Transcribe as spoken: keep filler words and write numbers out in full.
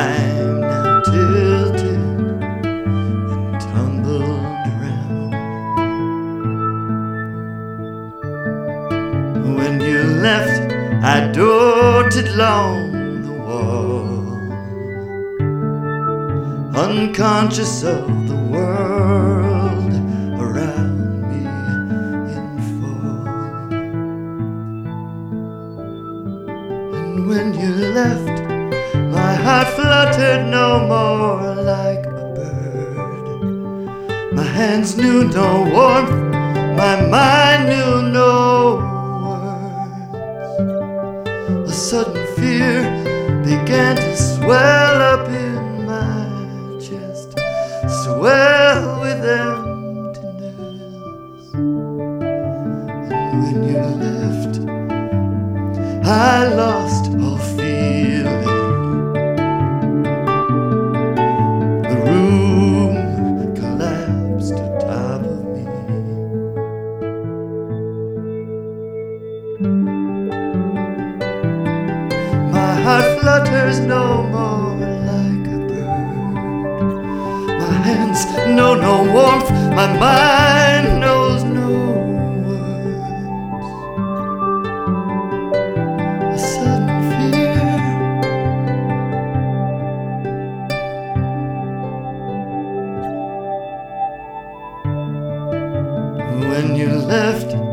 I'm now tilted and tumbled around. When you left, I doted along the wall, unconscious of the world around me in fall. And when you left, my heart fluttered no more like a bird. My hands knew no warmth, my mind knew no words. A sudden fear began to swell up in my chest, swell with emptiness. And when you left, I lost all feeling. The room collapsed atop of me. My heart flutters no more like a bird. My hands know no warmth, my mind knows no words. A sudden fear when you left,